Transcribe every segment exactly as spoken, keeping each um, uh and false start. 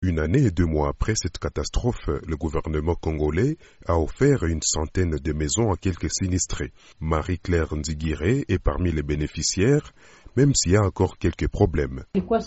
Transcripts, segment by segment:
Une année et deux mois après cette catastrophe, le gouvernement congolais a offert une centaine de maisons à quelques sinistrés. Marie-Claire Nzigiré est parmi les bénéficiaires, même s'il y a encore quelques problèmes.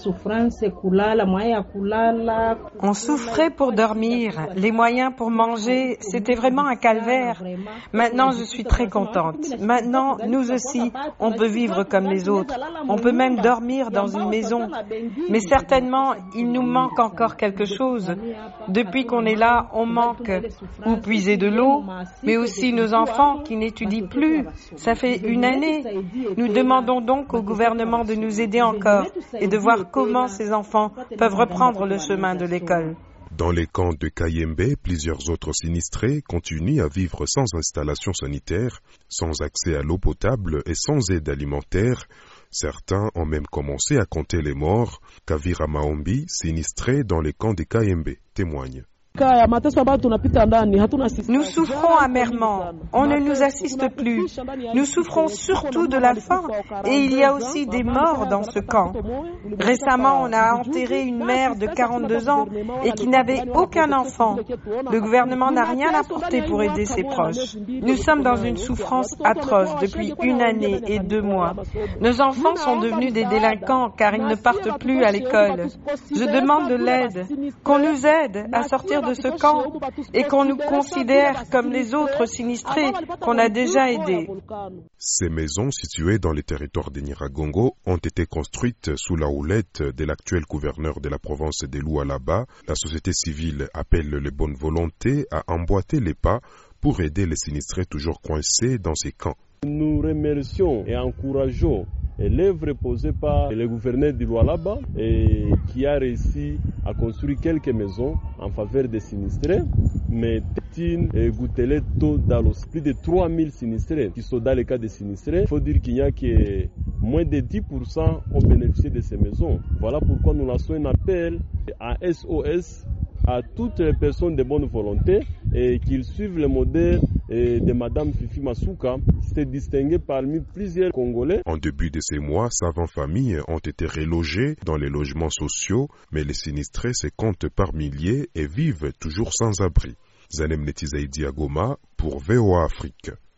On souffrait pour dormir, les moyens pour manger, c'était vraiment un calvaire. Maintenant, je suis très contente. Maintenant, nous aussi, on peut vivre comme les autres. On peut même dormir dans une maison. Mais certainement, il nous manque encore quelque chose. Depuis qu'on est là, on manque ou puiser de l'eau, mais aussi nos enfants qui n'étudient plus. Ça fait une année. Nous demandons donc au gouvernement de nous aider encore et de voir comment ces enfants peuvent reprendre le chemin de l'école. Dans les camps de Kayembe, plusieurs autres sinistrés continuent à vivre sans installation sanitaire, sans accès à l'eau potable et sans aide alimentaire. Certains ont même commencé à compter les morts. Kavira Maombi, sinistré dans les camps de Kayembe, témoigne. Nous souffrons amèrement. On ne nous assiste plus. Nous souffrons surtout de la faim. Et il y a aussi des morts dans ce camp. Récemment, on a enterré une mère de quarante-deux ans et qui n'avait aucun enfant. Le gouvernement n'a rien apporté pour aider ses proches. Nous sommes dans une souffrance atroce depuis une année et deux mois. Nos enfants sont devenus des délinquants car ils ne partent plus à l'école. Je demande de l'aide, qu'on nous aide à sortir de ce camp et qu'on nous considère comme les autres sinistrés qu'on a déjà aidés. Ces maisons situées dans les territoires de Nyiragongo ont été construites sous la houlette de l'actuel gouverneur de la province de Lualaba. La société civile appelle les bonnes volontés à emboîter les pas pour aider les sinistrés toujours coincés dans ces camps. Nous remercions et encourageons l'œuvre posée par le gouverneur du Lualaba et qui a réussi à construire quelques maisons en faveur des sinistrés. Mais Tétine et Gouteleto dans plus de trois mille sinistrés qui sont dans le cas des sinistrés. Il faut dire qu'il y a que moins de dix pour cent ont bénéficié de ces maisons. Voilà pourquoi nous lançons un appel à S O S à toutes les personnes de bonne volonté et qu'ils suivent le modèle de Madame Fifi Masuka, qui s'est distinguée parmi plusieurs Congolais. En début de ces mois, savants familles ont été relogées dans les logements sociaux, mais les sinistrés se comptent par milliers et vivent toujours sans abri. Zanem Netizaïdi Agoma pour V O A Afrique.